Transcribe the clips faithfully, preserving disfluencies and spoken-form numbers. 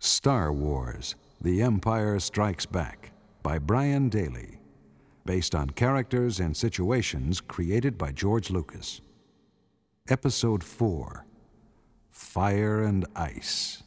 Star Wars: The Empire Strikes Back by Brian Daley, based on characters and situations created by George Lucas. Episode four, Fire and Ice.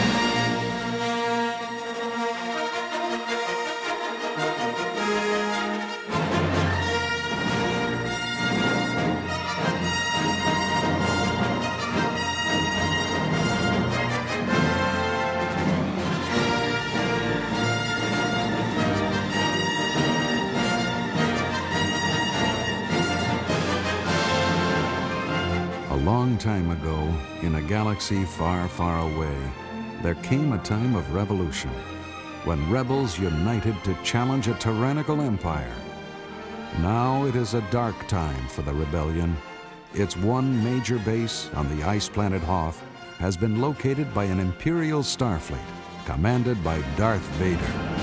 A long time ago, in a galaxy far, far away, there came a time of revolution, when rebels united to challenge a tyrannical empire. Now it is a dark time for the rebellion. Its one major base on the ice planet Hoth has been located by an Imperial Starfleet, commanded by Darth Vader.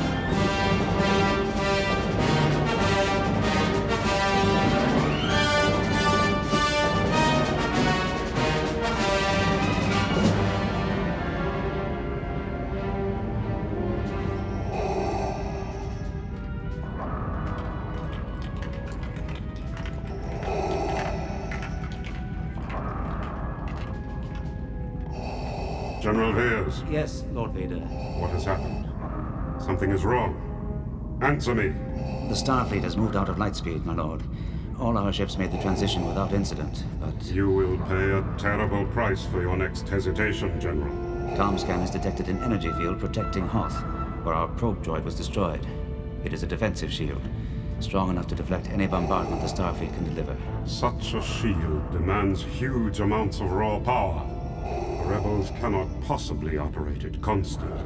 General Veers. Yes, Lord Vader. What has happened? Something is wrong. Answer me. The Starfleet has moved out of lightspeed, my lord. All our ships made the transition without incident, but... You will pay a terrible price for your next hesitation, General. ComScan has detected an energy field protecting Hoth, where our probe droid was destroyed. It is a defensive shield, strong enough to deflect any bombardment the Starfleet can deliver. Such a shield demands huge amounts of raw power. The rebels cannot possibly operate it constantly.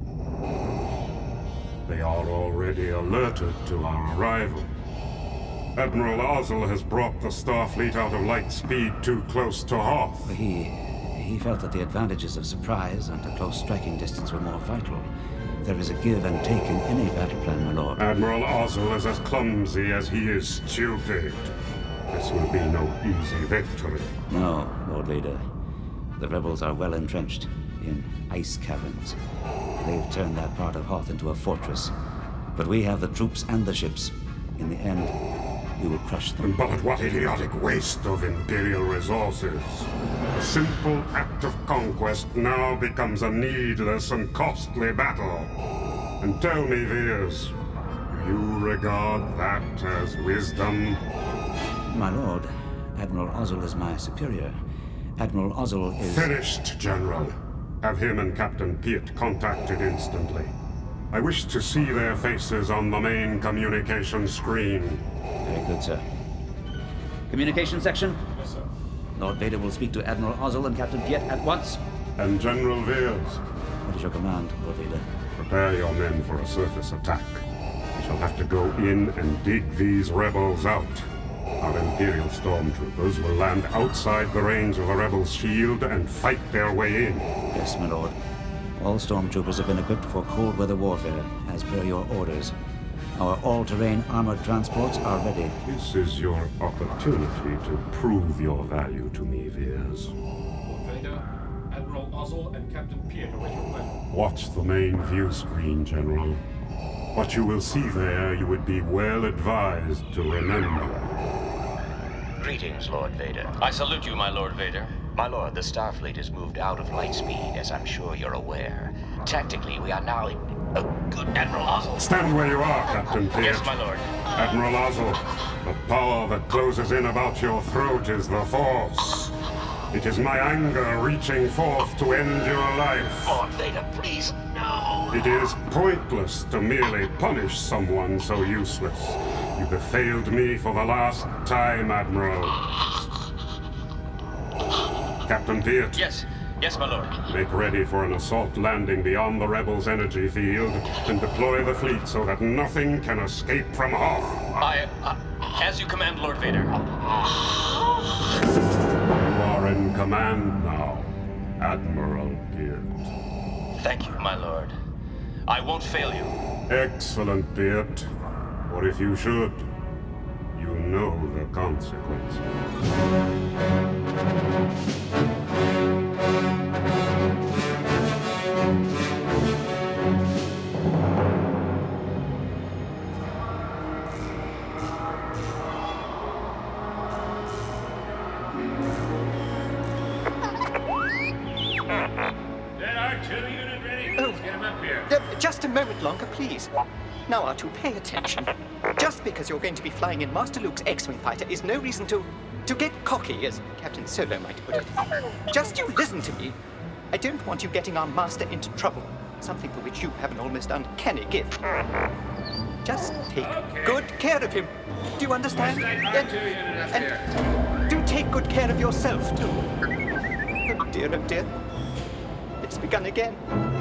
They are already alerted to our arrival. Admiral Ozzel has brought the Starfleet out of light speed too close to Hoth. He... he felt that the advantages of surprise and a close striking distance were more vital. There is a give and take in any battle plan, my lord. Admiral Ozzel is as clumsy as he is stupid. This will be no easy victory. No, Lord Vader. The rebels are well entrenched in ice caverns. They've turned that part of Hoth into a fortress. But we have the troops and the ships. In the end, we will crush them. But at what idiotic waste of Imperial resources. A simple act of conquest now becomes a needless and costly battle. And tell me, Veers, do you regard that as wisdom? My lord, Admiral Ozzel is my superior. Admiral Ozzel is... Finished, General. Have him and Captain Piet contacted instantly. I wish to see their faces on the main communication screen. Very good, sir. Communication section? Yes, sir. Lord Vader will speak to Admiral Ozzel and Captain Piet at once. And General Veers. What is your command, Lord Vader? Prepare your men for a surface attack. We shall have to go in and dig these rebels out. Our Imperial stormtroopers will land outside the range of the rebels' shield and fight their way in. Yes, my lord. All stormtroopers have been equipped for cold weather warfare, as per your orders. Our all-terrain armored transports are ready. This is your opportunity to prove your value to me, Veers. Lord Vader, Admiral Ozzel and Captain Piet await your pleasure. Watch the main view screen, General. What you will see there, you would be well advised to remember. Greetings, Lord Vader. I salute you, my Lord Vader. My lord, the Starfleet has moved out of light speed, as I'm sure you're aware. Tactically, we are now in... Oh, good, Admiral Ozzel. Stand where you are, Captain Piet. Yes, my lord. Admiral Ozzel, the power that closes in about your throat is the Force. It is my anger reaching forth to end your life. Lord Vader, please, no. It is pointless to merely punish someone so useless. You have failed me for the last time, Admiral. Captain Piet. Yes, yes, my lord. Make ready for an assault landing beyond the rebels' energy field and deploy the fleet so that nothing can escape from Hoth. I, uh, as you command, Lord Vader. You are in command now, Admiral Piet. Thank you, my lord. I won't fail you. Excellent, Piet. Or if you should, you know the consequences. Heavy unit ready. Oh. Let's get him up here. Uh, just a moment longer, please. Now, R two, pay attention. Just because you're going to be flying in Master Luke's X-Wing fighter is no reason to... to get cocky, as Captain Solo might put it. Just you listen to me. I don't want you getting our master into trouble. Something for which you have an almost uncanny gift. Just take Okay. good care of him. Do you understand? Right, R two unit up here. and do take good care of yourself, too. Oh dear, oh dear. It's begun again.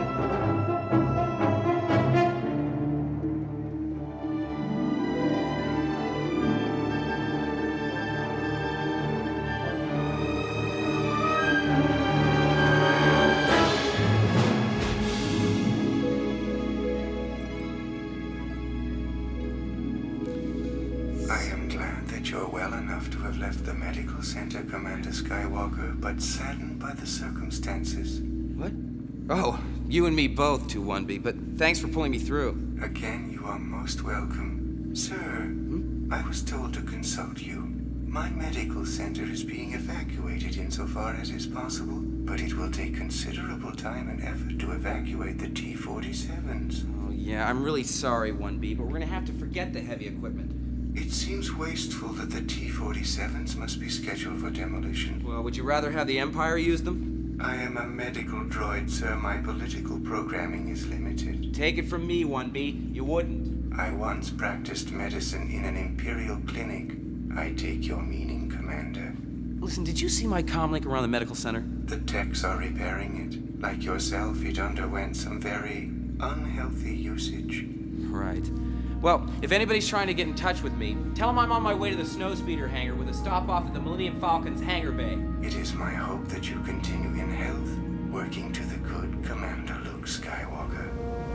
I am glad that you're well enough to have left the medical center, Commander Skywalker, but saddened by the circumstances. What? Oh, you and me both, two one B, but thanks for pulling me through. Again, you are most welcome. Sir, hmm? I was told to consult you. My medical center is being evacuated insofar as is possible, but it will take considerable time and effort to evacuate the T forty-sevens. Oh, yeah, I'm really sorry, one B, but we're gonna have to forget the heavy equipment. It seems wasteful that the T forty-sevens must be scheduled for demolition. Well, would you rather have the Empire use them? I am a medical droid, sir. My political programming is limited. Take it from me, one B. You wouldn't. I once practiced medicine in an Imperial clinic. I take your meaning, Commander. Listen, did you see my comlink around the medical center? The techs are repairing it. Like yourself, it underwent some very unhealthy usage. Right. Well, if anybody's trying to get in touch with me, tell them I'm on my way to the Snowspeeder hangar with a stop-off at the Millennium Falcon's hangar bay. It is my hope that you continue in health, working to the good, Commander Luke Skywalker.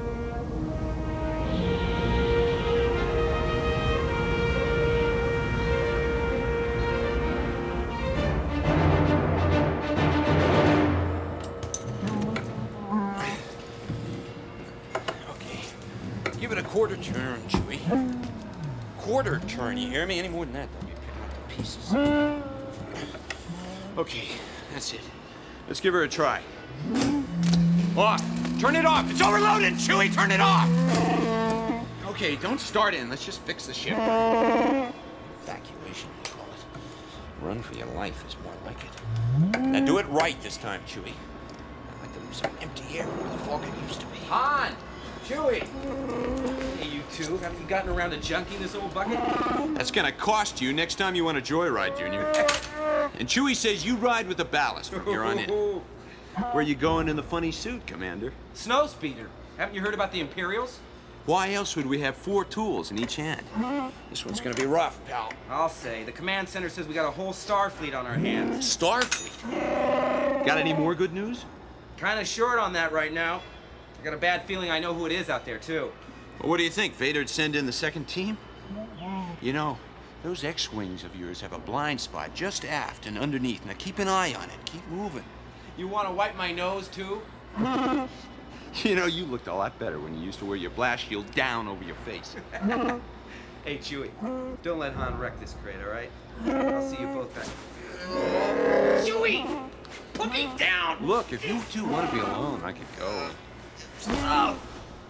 Give it a quarter turn, Chewie. Quarter turn, you hear me? Any more than that, they'll be picking up the pieces. Okay, that's it. Let's give her a try. Off! Turn it off! It's overloaded, Chewie! Turn it off! Okay, don't start in. Let's just fix the ship. Evacuation, they call it. Run for your life is more like it. Now do it right this time, Chewie. I'd like to leave some empty air where the Falcon used to be. Han! Chewie! Hey, you two, haven't you gotten around to junking this old bucket? That's gonna cost you next time you want to joyride, Junior. And Chewie says you ride with the ballast from here on in. Where you going in the funny suit, Commander? Snowspeeder. Haven't you heard about the Imperials? Why else would we have four tools in each hand? This one's gonna be rough, pal. I'll say. The command center says we got a whole Starfleet on our hands. Starfleet? Got any more good news? Kinda short on that right now. I got a bad feeling I know who it is out there, too. Well, what do you think? Vader'd send in the second team? You know, those X-Wings of yours have a blind spot just aft and underneath. Now keep an eye on it. Keep moving. You want to wipe my nose, too? You know, you looked a lot better when you used to wear your blast shield down over your face. Hey, Chewie, don't let Han wreck this crate, all right? I'll see you both back. Chewie! Put me down! Look, if you two want to be alone, I could go. Oh.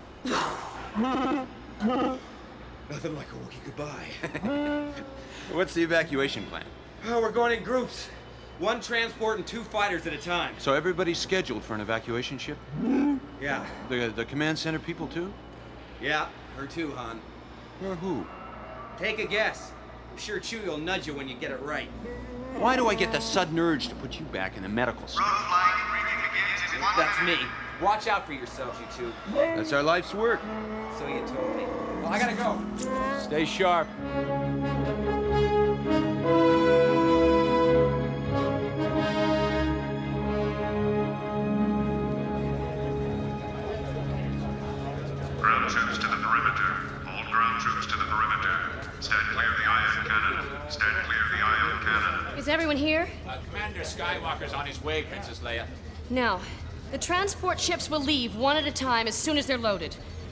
Nothing like a Wookiee goodbye. What's the evacuation plan? Oh, we're going in groups. One transport and two fighters at a time. So everybody's scheduled for an evacuation ship? Yeah. The, the command center people, too? Yeah, her too, Han. Or who? Take a guess. I'm sure Chewie will nudge you when you get it right. Why do I get the sudden urge to put you back in the medical center? That's me. Watch out for yourselves, you two. That's our life's work. So you told me. Well, I gotta go. Stay sharp. Ground troops to the perimeter. All ground troops to the perimeter. Stand clear of the ion cannon. Stand clear of the ion cannon. Is everyone here? Uh, Commander Skywalker's on his way, Princess Leia. No. The transport ships will leave one at a time as soon as they're loaded.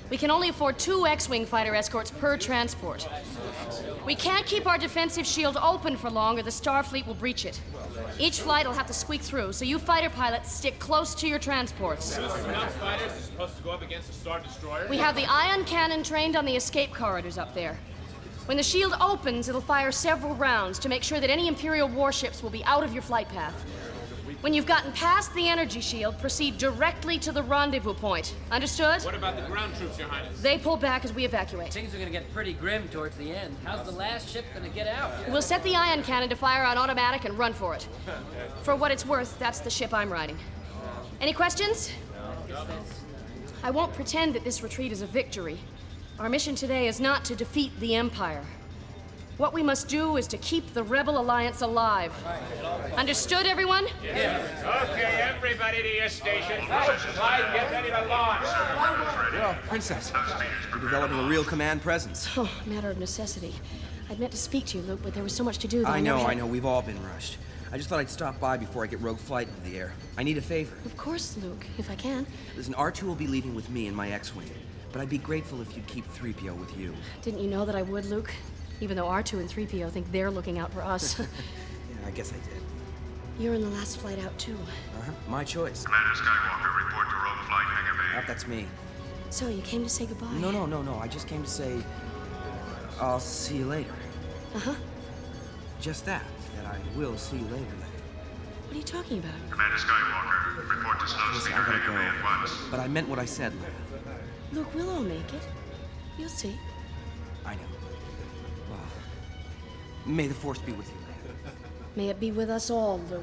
We can only afford two X-Wing fighter escorts per transport. We can't keep our defensive shield open for long or the Starfleet will breach it. Each flight will have to squeak through, so you fighter pilots stick close to your transports. Enough fighters are supposed to go up against a Star Destroyer? We have the ion cannon trained on the escape corridors up there. When the shield opens, it'll fire several rounds to make sure that any Imperial warships will be out of your flight path. When you've gotten past the energy shield, proceed directly to the rendezvous point. Understood? What about the ground troops, Your Highness? They pull back as we evacuate. Things are gonna get pretty grim towards the end. How's the last ship gonna get out? We'll set the ion cannon to fire on automatic and run for it. For what it's worth, that's the ship I'm riding. Any questions? I won't pretend that this retreat is a victory. Our mission today is not to defeat the Empire. What we must do is to keep the Rebel Alliance alive. Understood, everyone? Yes. Okay, everybody to your station. Flight, get ready to launch. Well, Princess, you're developing a real command presence. Oh, matter of necessity. I'd meant to speak to you, Luke, but there was so much to do that I, I know, never had... I know. We've all been rushed. I just thought I'd stop by before I get Rogue Flight into the air. I need a favor. Of course, Luke, if I can. Listen, R two will be leaving with me in my X-Wing, but I'd be grateful if you'd keep three P O with you. Didn't you know that I would, Luke? Even though R two and three P O think they're looking out for us. Yeah, I guess I did. You're in the last flight out, too. Uh-huh. My choice. Commander Skywalker, report to Rogue Flight Hangar Bay. Oh, that's me. So, you came to say goodbye? No, no, no, no. I just came to say, I'll see you later. Uh-huh. Just that, that I will see you later, later. What are you talking about? Commander Skywalker, report to Snow Listen, Speeder I gotta Hangar Bay at once. go. But I meant what I said, Laura. Luke, we'll all make it. You'll see. I know. Well, may the Force be with you, Leia. May it be with us all, Luke.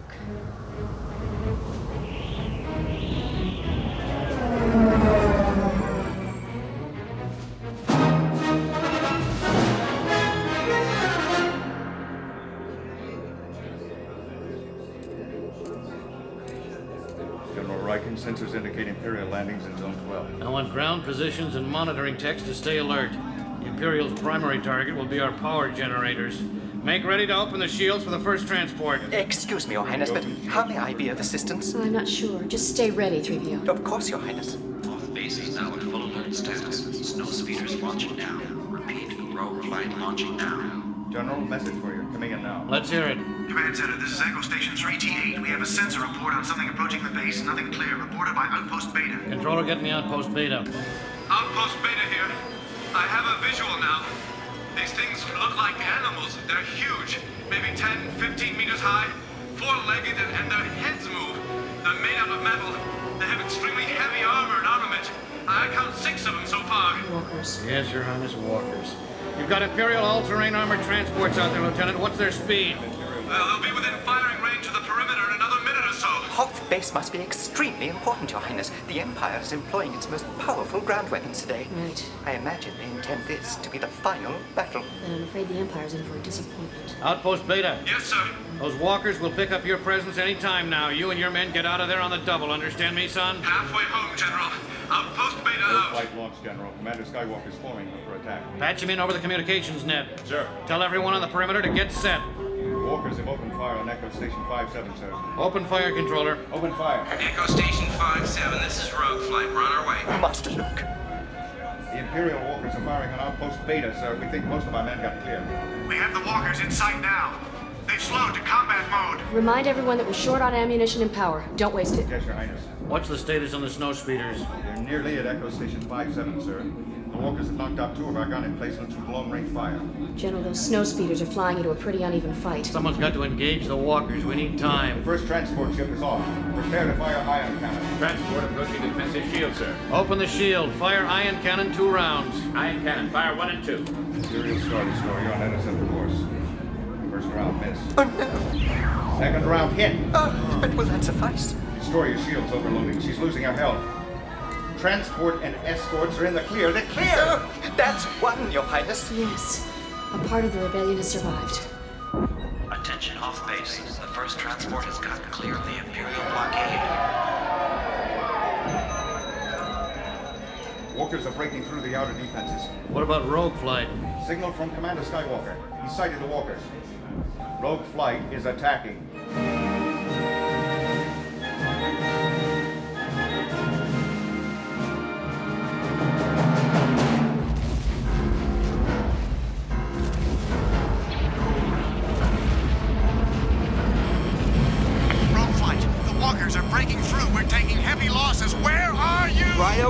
General Riken, sensors indicate Imperial landings in Zone twelve. I want ground positions and monitoring techs to stay alert. The Imperial's primary target will be our power generators. Make ready to open the shields for the first transport. Excuse me, Your Highness, but how may I be of assistance? I'm not sure. Just stay ready, three P O. Of course, Your Highness. Off base is now at full alert status. Snow speeders launching now. Repeat, Rogue Flight launching now. General, message for you. Coming in now. Let's hear it. Command Center, this is Echo Station three T eight. We have a sensor report on something approaching the base. Nothing clear. Reported by Outpost Beta. Controller, get me Outpost Beta. Outpost Beta here. I have a visual now. These things look like animals. They're huge. Maybe ten, fifteen meters high. Four-legged, and, and their heads move. They're made out of metal. They have extremely heavy armor and armament. I count six of them so far. Walkers. Yes, Your Highness, walkers. You've got Imperial all-terrain armored transports out there, Lieutenant. What's their speed? Well, they'll be within firing range of the perimeter in another minute or so. Hoth Base must be extremely important, Your Highness. The Empire is employing its most powerful ground weapons today. Right. I imagine they intend this to be the final battle. Then I'm afraid the Empire's in for a disappointment. Outpost Beta. Yes, sir. Those walkers will pick up your presence any time now. You and your men get out of there on the double. Understand me, son? Halfway home, General. Outpost Beta Rogue out. Flight launch, General. Commander Skywalker's forming for attack. Patch him in over the communications net. Sir. Tell everyone on the perimeter to get set. Walkers have opened fire on Echo Station five seven, sir. Open fire, Controller. Open fire. Echo Station five seven, this is Rogue Flight. We're on our way. Master Luke. The Imperial walkers are firing on Outpost Beta, sir. We think most of our men got clear. We have the walkers in sight now. They've slowed to combat mode. Remind everyone that we're short on ammunition and power. Don't waste it. Yes, Your Highness. What's the status on the snow speeders? They're nearly at Echo Station five seven, sir. The walkers have knocked out two of our gun emplacements with long-range fire. General, those snow speeders are flying into a pretty uneven fight. Someone's got to engage the walkers. We need The time. first transport ship is off. Prepare to fire ion cannon. Transport approaching the defensive shield, sir. Open the shield. Fire ion cannon two rounds. Ion cannon, fire one and two. Imperial Star Destroyer on interceptor course. First round miss. Oh, no. Second round hit. Oh, but will that suffice? Destroyer shield's overloading. She's losing her health. Transport and escorts are in the clear. They're clear! Oh, that's one, Your Highness. Yes. A part of the rebellion has survived. Attention off base. The first transport has gotten clear of the Imperial blockade. Walkers are breaking through the outer defenses. What about Rogue Flight? Signal from Commander Skywalker. He sighted the walkers. Rogue Flight is attacking.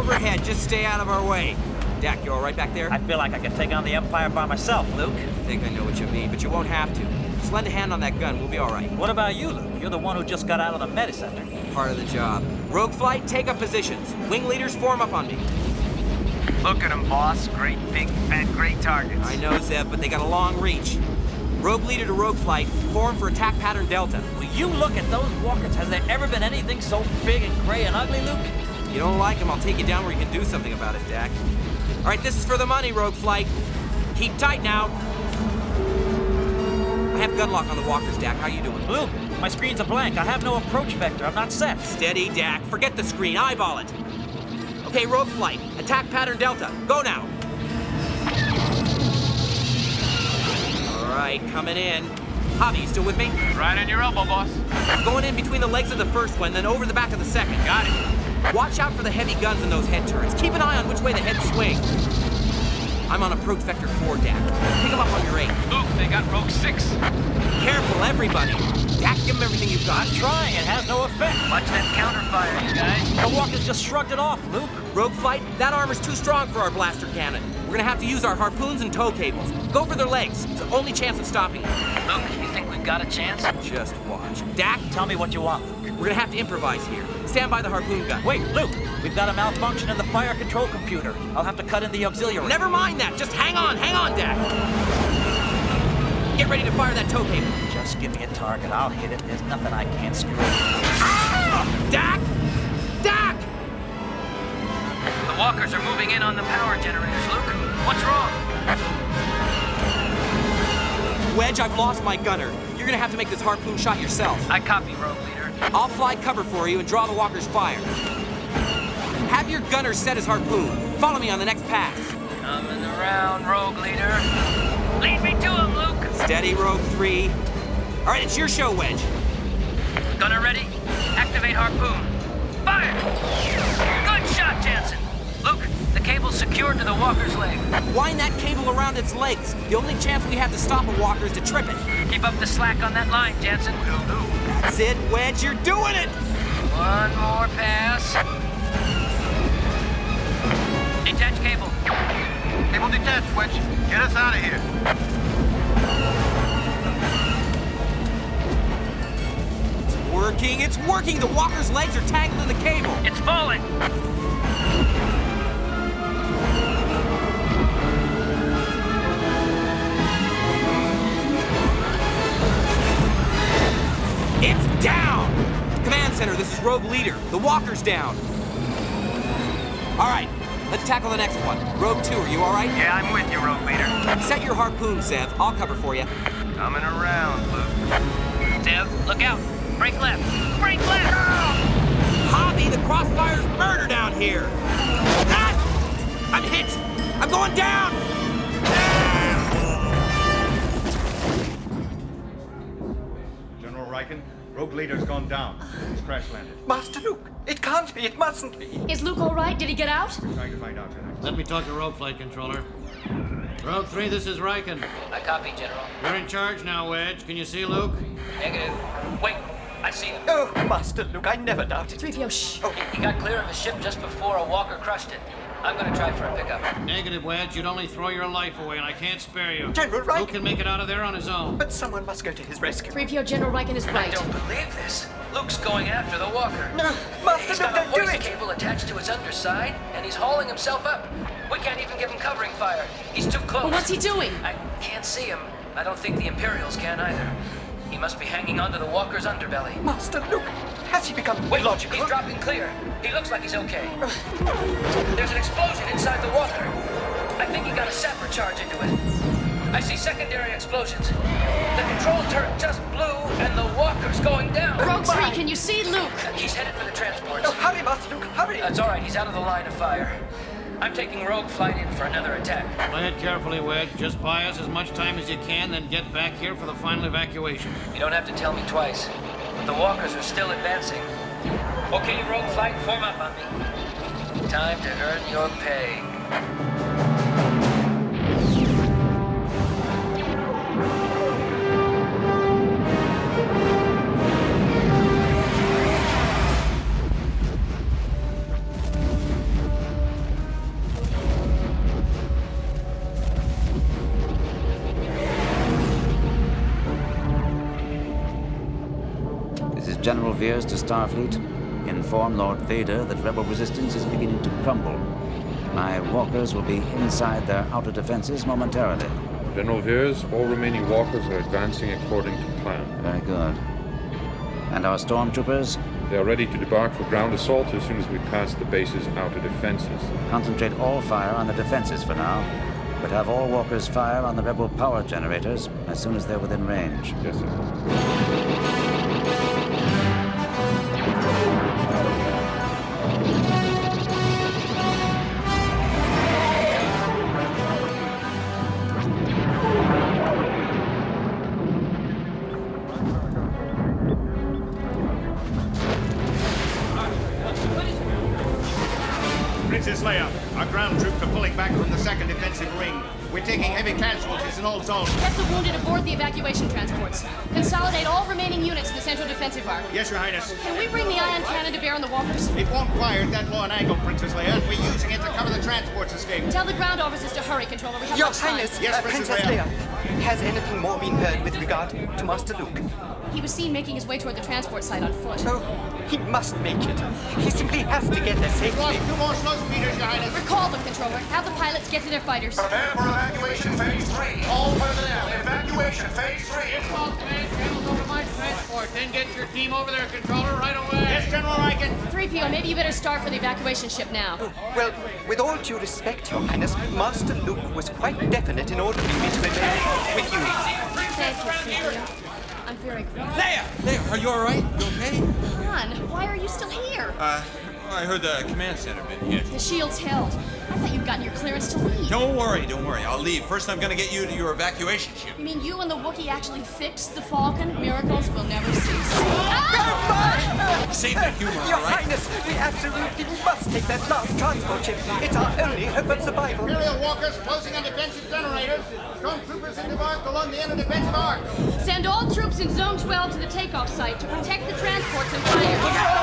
overhead. Just stay out of our way. Dak, you all right back there? I feel like I can take on the Empire by myself, Luke. I think I know what you mean, but you won't have to. Just lend a hand on that gun. We'll be all right. What about you, Luke? You're the one who just got out of the Medi-Center. Part of the job. Rogue Flight, take up positions. Wing leaders, form up on me. Look at them, boss. Great big, fat, great targets. I know, Zev, but they got a long reach. Rogue leader to Rogue Flight, form for attack pattern Delta. Will you look at those walkers? Has there ever been anything so big and gray and ugly, Luke? You don't like them, I'll take you down where you can do something about it, Dak. All right, this is for the money, Rogue Flight. Keep tight now. I have gun lock on the walkers, Dak. How you doing? Luke, my screen's a blank. I have no approach vector. I'm not set. Steady, Dak. Forget the screen. Eyeball it. Okay, Rogue Flight. Attack pattern Delta. Go now. All right, coming in. Javi, you still with me? Right on your elbow, boss. Going in between the legs of the first one, then over the back of the second. Got it. Watch out for the heavy guns in those head turrets. Keep an eye on which way the heads swing. I'm on approach vector four, Dak. Pick them up on your eight. Luke, they got Rogue six. Careful, everybody. Dak, give them everything you've got. I'm trying. It has no effect. Watch that counterfire, you guys. The walkers just shrugged it off, Luke. Rogue Flight, that armor's too strong for our blaster cannon. We're gonna have to use our harpoons and tow cables. Go for their legs. It's the only chance of stopping them. Luke, you think we've got a chance? Just watch. Dak, tell me what you want, Luke. We're gonna have to improvise here. Stand by the harpoon gun. Wait, Luke, we've got a malfunction in the fire control computer. I'll have to cut in the auxiliary. Never mind that. Just hang on, hang on, Dak. Get ready to fire that tow cable. Just give me a target. I'll hit it. There's nothing I can't screw. Ah! Dak! Dak! The walkers are moving in on the power generators, Luke. What's wrong? Wedge, I've lost my gunner. You're gonna have to make this harpoon shot yourself. I copy, Rogue Leader. I'll fly cover for you and draw the walker's fire. Have your gunner set his harpoon. Follow me on the next pass. Coming around, Rogue Leader. Lead me to him, Luke. Steady, Rogue three. All right, it's your show, Wedge. Gunner ready? Activate harpoon. Fire! Good shot, Jansen. Luke, the cable's secured to the walker's leg. Wind that cable around its legs. The only chance we have to stop a walker is to trip it. Keep up the slack on that line, Jansen. Will do. That's it, Wedge. You're doing it. One more pass. Detach cable. Cable detached, Wedge. Get us out of here. It's working. It's working. The walker's legs are tangled in the cable. It's falling. It's down! Command center, this is Rogue Leader. The walker's down. All right, let's tackle the next one. Rogue two, are you all right? Yeah, I'm with you, Rogue Leader. Set your harpoon, Zev. I'll cover for you. Coming around, Luke. Zev, look out. Break left. Break left! Javi, the crossfire's murder down here. Ah! I'm hit. I'm going down. General Riken, Rogue Leader's gone down. He's crash landed. Master Luke, it can't be, it mustn't be. Is Luke all right? Did he get out? I'm trying to find out tonight. Let me talk to Rogue Flight Controller. Rogue three, this is Riken. I copy, General. You're in charge now, Wedge. Can you see Luke? Negative. Wait, I see him. Oh, Master Luke, I never doubted. three P O, shh. Oh, he got clear of his ship just before a walker crushed it. I'm gonna try for a pickup. Negative, Wedge. You'd only throw your life away, and I can't spare you. General Riken. Luke can make it out of there on his own. But someone must go to his rescue. three P O General Riken is right. I don't believe this. Luke's going after the walker. No, Master He's Luke, got a don't do voice it. cable attached to his underside, and he's hauling himself up. We can't even give him covering fire. He's too close. Well, what's he doing? I can't see him. I don't think the Imperials can either. He must be hanging onto the walker's underbelly. Master Luke, has he become Wait, illogical? he's dropping clear. He looks like he's okay. There's an explosion inside the walker. I think he got a sapper charge into it. I see secondary explosions. The control turret just blew, and the walker's going down. Rogue three, can you see Luke? He's headed for the transports. Oh, hurry, Master Luke, hurry. That's all right. He's out of the line of fire. I'm taking Rogue Flight in for another attack. Play it carefully, Wedge. Just buy us as much time as you can, then get back here for the final evacuation. You don't have to tell me twice. But the walkers are still advancing. Okay, Rogue Flight, form up on me. Time to earn your pay. General Veers to Starfleet. Inform Lord Vader that Rebel resistance is beginning to crumble. My walkers will be inside their outer defenses momentarily. General Veers, all remaining walkers are advancing according to plan. Very good. And our stormtroopers? They are ready to debark for ground assault as soon as we pass the base's outer defenses. Concentrate all fire on the defenses for now, but have all walkers fire on the Rebel power generators as soon as they're within range. Yes, sir. Princess Leia, our ground troops are pulling back from the second defensive ring. We're taking heavy casualties in all zones. Get the wounded aboard the evacuation transports. Consolidate all remaining units in the central defensive arc. Yes, Your Highness. Can we bring the ion cannon to bear on the walkers? It won't fire at that low an angle, Princess Leia. We're using it to cover the transport's escape. Tell the ground officers to hurry, Controller. We have Your much time. Highness, Yes, uh, Princess Princess Leia. Leia. Has anything more been heard with regard to Master Luke? He was seen making his way toward the transport site on foot. Oh, he must make it. He simply has to get there safely. Lost two more slow speeders, Your Highness. Recall them, Controller. Have the pilots get to their fighters. Prepare for evacuation phase three. All personnel, evacuation phase three. Get all command channels over my transport. Then get your team over there, Controller, right away. Yes, General Riken. three P O, maybe you better start for the evacuation ship now. Well, with all due respect, Your Highness, Master Luke was quite definite in ordering me to remain with you. Thank you, three P O. I'm very grateful. Leia! Leia, are you all right? You okay? Han, why are you still here? Uh, well, I heard the command center been hit. The shield's held. I thought you'd gotten your clearance to leave. Don't worry, don't worry. I'll leave. First, I'm gonna get you to your evacuation ship. You mean you and the Wookiee actually fixed the Falcon? Miracles will never cease. Ah! Save the humor, Your all right? Highness, we absolutely must take that last transport ship. It's our only hope of survival. Imperial walkers closing on defensive generators. Stormtroopers in the arc along the inner defensive arc. Send all troops in Zone twelve to the takeoff site to protect the transports and fire.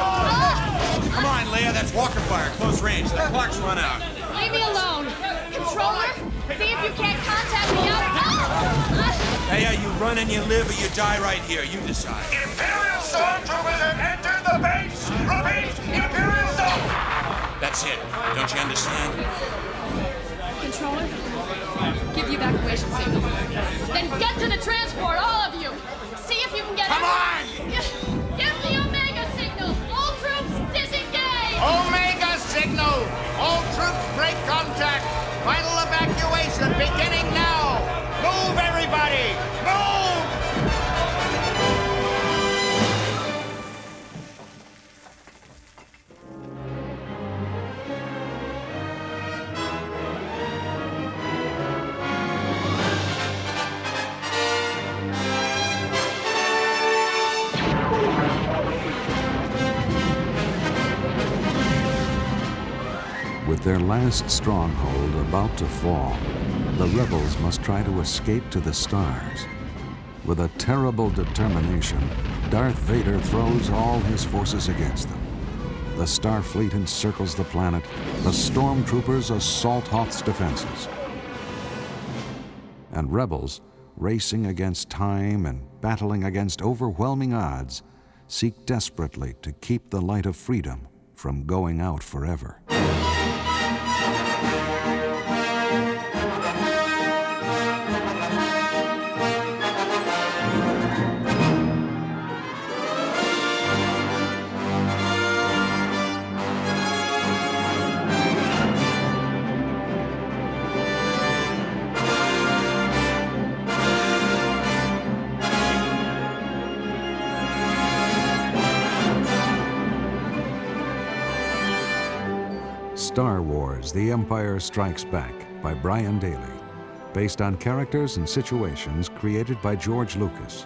Ah! Come on, Leia, that's walker fire, close range. The clock's run out. Leave me alone. Controller, see if you can't contact me out. Ah! Leia, you run and you live or you die right here. You decide. Imperial stormtroopers have entered the base. Repeat, Imperial storm. That's it. Don't you understand? Controller, give the evacuation signal. Then get to the transport, all of you. See if you can get Come it. on! Give the Omega signal. All troops disengage. Omega signal. All troops break contact. Final evacuation beginning now. Move, everybody. Move! With their last stronghold about to fall, the rebels must try to escape to the stars. With a terrible determination, Darth Vader throws all his forces against them. The Starfleet encircles the planet. The stormtroopers assault Hoth's defenses. And rebels, racing against time and battling against overwhelming odds, seek desperately to keep the light of freedom from going out forever. Star Wars: The Empire Strikes Back by Brian Daley, based on characters and situations created by George Lucas.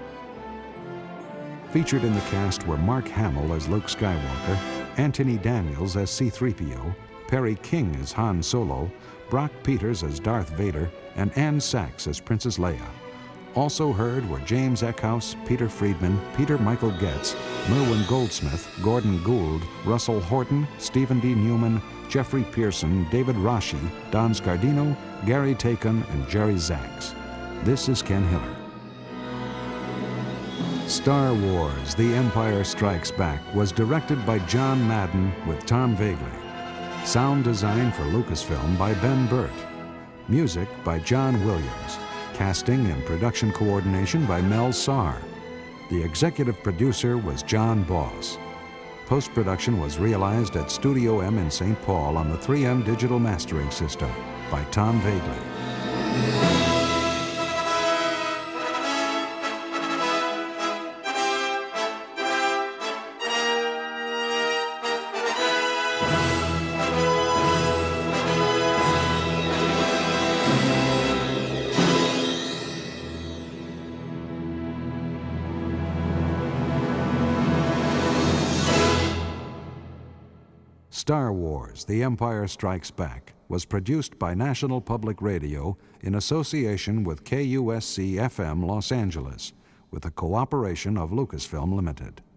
Featured in the cast were Mark Hamill as Luke Skywalker, Anthony Daniels as C three P O, Perry King as Han Solo, Brock Peters as Darth Vader, and Anne Sachs as Princess Leia. Also heard were James Eckhouse, Peter Friedman, Peter Michael Getz, Merwin Goldsmith, Gordon Gould, Russell Horton, Stephen D. Newman, Jeffrey Pearson, David Rashi, Don Scardino, Gary Taken, and Jerry Zaks. This is Ken Hiller. Star Wars: The Empire Strikes Back was directed by John Madden with Tom Vagley. Sound design for Lucasfilm by Ben Burt. Music by John Williams. Casting and production coordination by Mel Sarr. The executive producer was John Boss. Post-production was realized at Studio M in Saint Paul on the three M digital mastering system by Tom Vagley. Star Wars: The Empire Strikes Back was produced by National Public Radio in association with K U S C F M Los Angeles, with the cooperation of Lucasfilm Limited.